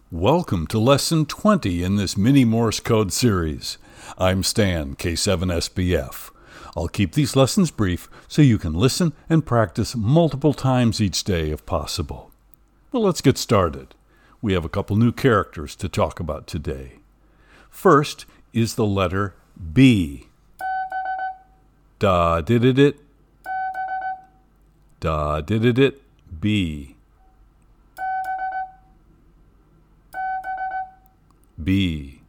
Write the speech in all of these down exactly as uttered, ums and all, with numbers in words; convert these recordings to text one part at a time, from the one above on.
Welcome to Lesson twenty in this mini Morse code series. I'm Stan, K seven S B F. I'll keep these lessons brief so you can listen and practice multiple times each day if possible. Well, let's get started. We have a couple new characters to talk about today. First is the letter B. Da did it it. Da did it it. B. B.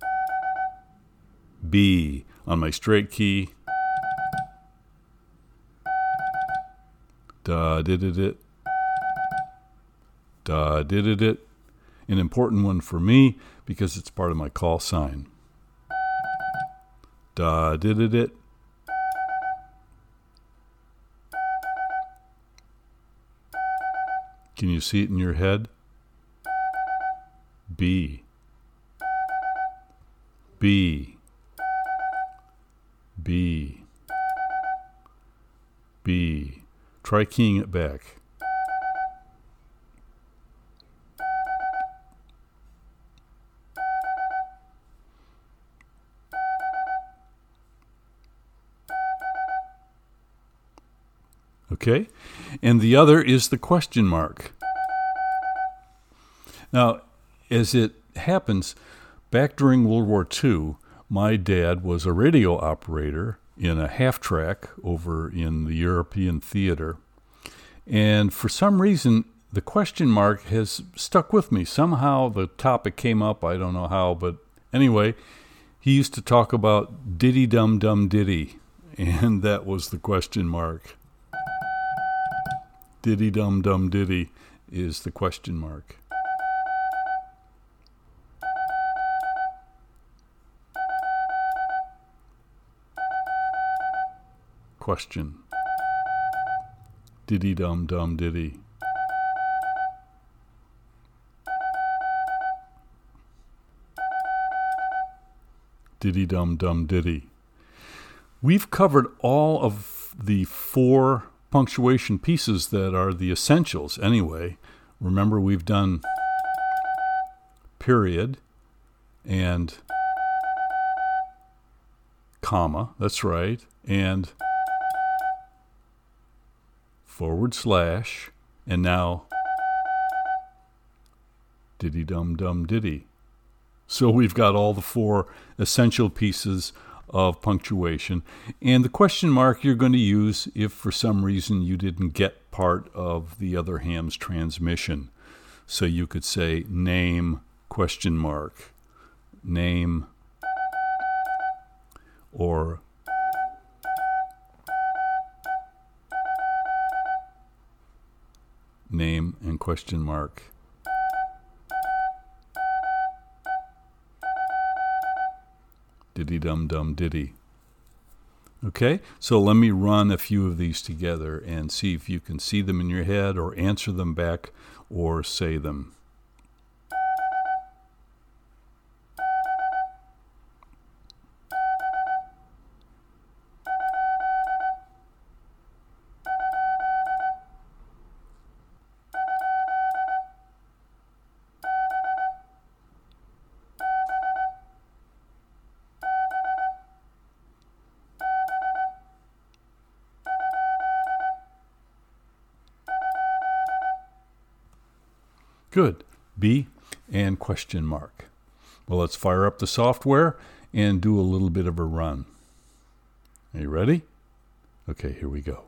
B. On my straight key. Da did it it. Da did it it. An important one for me because it's part of my call sign. Da did it it. Can you see it in your head? B. B. B. B. Try keying it back. Okay? And the other is the question mark. Now, as it happens, back during World War Two, my dad was a radio operator in a half-track over in the European theater. And for some reason, the question mark has stuck with me. Somehow the topic came up, I don't know how, but anyway, he used to talk about diddy-dum-dum-diddy, and that was the question mark. Diddy-dum-dum-diddy is the question mark. Question. Diddy dum dum diddy. Diddy dum dum diddy. We've covered all of the four punctuation pieces that are the essentials anyway. Remember, we've done period and comma, that's right, and forward slash, and now diddy dum dum diddy. So we've got all the four essential pieces of punctuation, and the question mark you're going to use if for some reason you didn't get part of the other ham's transmission. So you could say name question mark, name, or name and question mark. Diddy dum dum diddy. Okay, so let me run a few of these together and see if you can see them in your head or answer them back or say them. Good. B and question mark. Well, let's fire up the software and do a little bit of a run. Are you ready? Okay, here we go.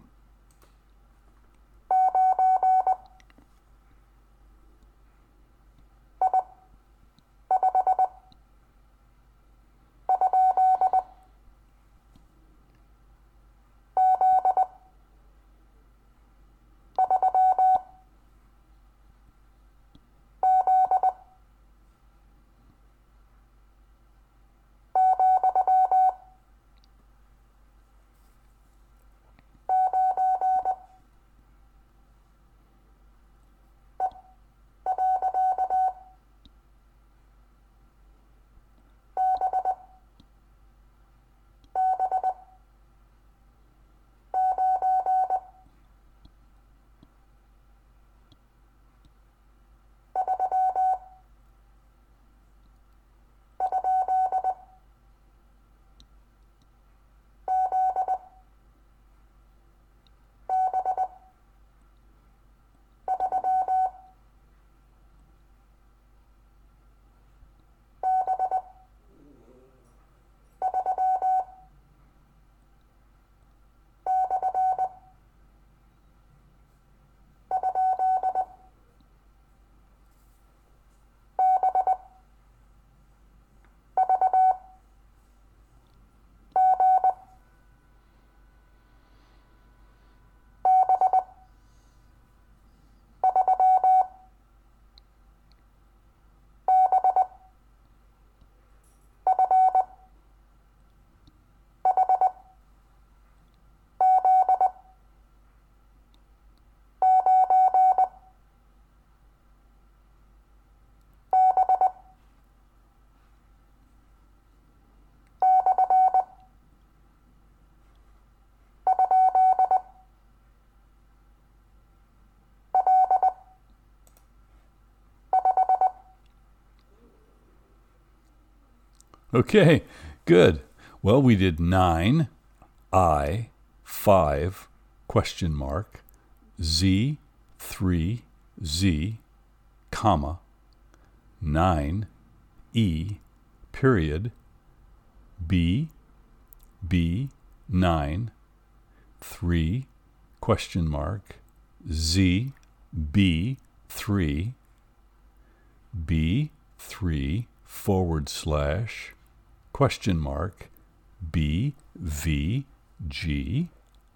Okay, good. Well, we did nine, I, five, question mark, Z, three, Z, comma, nine, E, period, B, B, nine, three, question mark, Z, B, three, B, three, forward slash, question mark, B, V, G,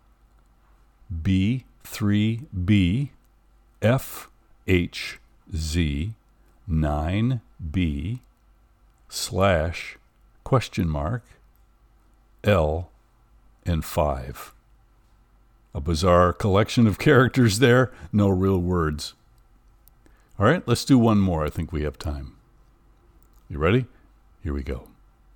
B, three, B, F, H, Z, nine, B, slash, question mark, L, and five. A bizarre collection of characters there, no real words. All right, let's do one more. I think we have time. You ready? Here we go.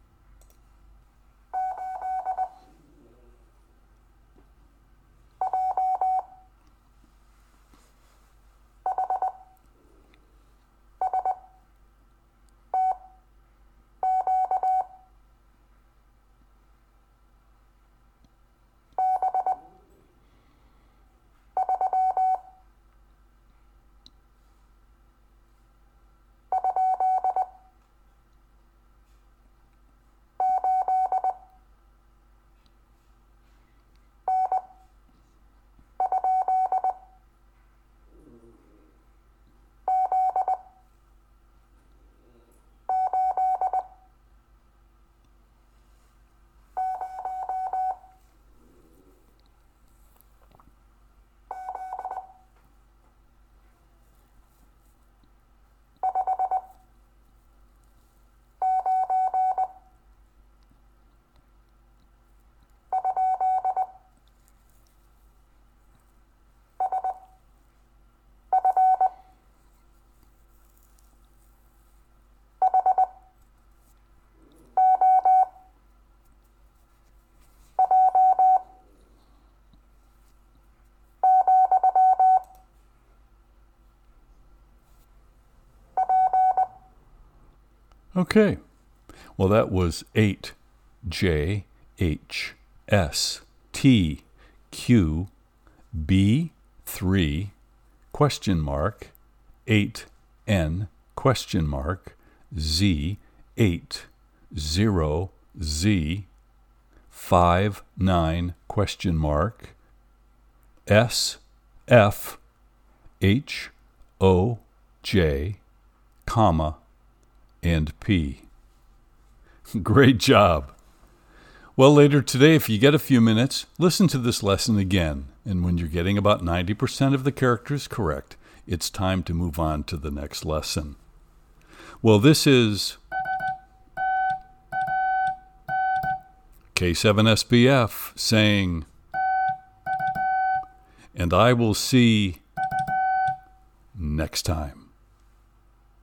Okay, well, that was eight, J, H, S, T, Q, B, three, question mark, eight, N, question mark, Z, eight, zero, Z, five, nine, question mark, S, F, H, O, J, comma, and P. Great job. Well, later today, if you get a few minutes, listen to this lesson again. And when you're getting about ninety percent of the characters correct, it's time to move on to the next lesson. Well, this is K seven S B F saying, and I will see next time.